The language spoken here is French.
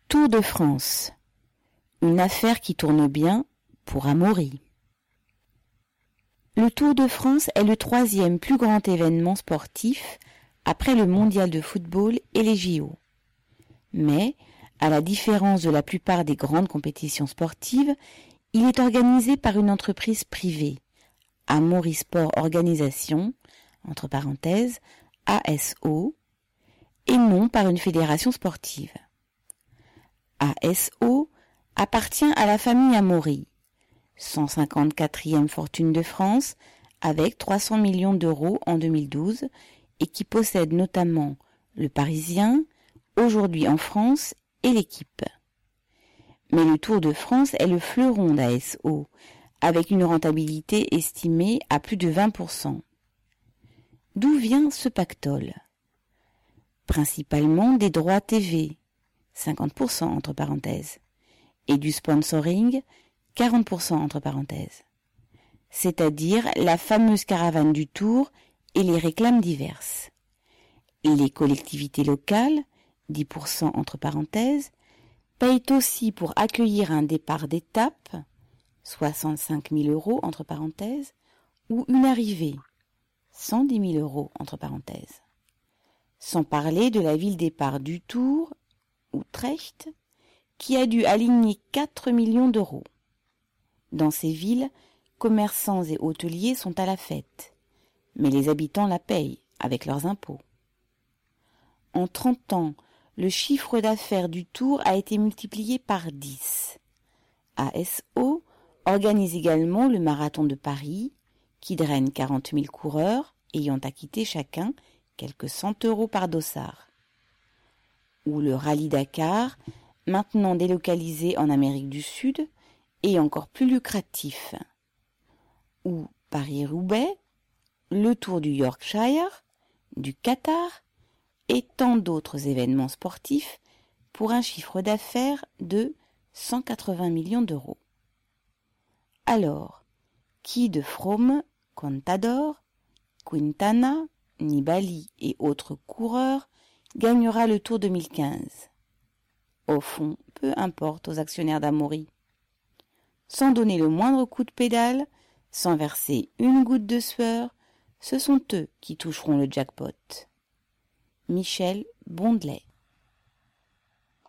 Tour de France. Une affaire qui tourne bien pour Amaury. Le Tour de France est le 3e plus grand événement sportif après le mondial de football et les JO. Mais, à la différence de la plupart des grandes compétitions sportives, il est organisé par une entreprise privée, Amaury Sport Organisation, entre parenthèses, ASO, et non par une fédération sportive. ASO appartient à la famille Amaury, 154e fortune de France avec 300 millions d'euros en 2012 et qui possède notamment le Parisien, aujourd'hui en France, et l'Équipe. Mais le Tour de France est le fleuron d'ASO, avec une rentabilité estimée à plus de 20%. D'où vient ce pactole ? Principalement des droits TV, 50% entre parenthèses, et du sponsoring, 40% entre parenthèses, c'est-à-dire la fameuse caravane du Tour et les réclames diverses. Les collectivités locales, 10% entre parenthèses, payent aussi pour accueillir un départ d'étape, 65 000 euros entre parenthèses, ou une arrivée, 110 000 euros entre parenthèses. Sans parler de la ville départ du Tour, Utrecht, qui a dû aligner 4 millions d'euros. Dans ces villes, commerçants et hôteliers sont à la fête, mais les habitants la payent avec leurs impôts. En 30 ans, le chiffre d'affaires du Tour a été multiplié par 10. ASO organise également le marathon de Paris, qui draine 40 000 coureurs ayant acquitté chacun quelques 100 euros par dossard. Ou le rallye Dakar, maintenant délocalisé en Amérique du Sud et encore plus lucratif. Ou Paris-Roubaix, le Tour du Yorkshire, du Qatar et tant d'autres événements sportifs pour un chiffre d'affaires de 180 millions d'euros. Alors, qui de Froome, Contador, Quintana, Nibali et autres coureurs gagnera le Tour 2015 ? Au fond, peu importe aux actionnaires d'Amaury. Sans donner le moindre coup de pédale, sans verser une goutte de sueur, ce sont eux qui toucheront le jackpot. Michel Bondelet.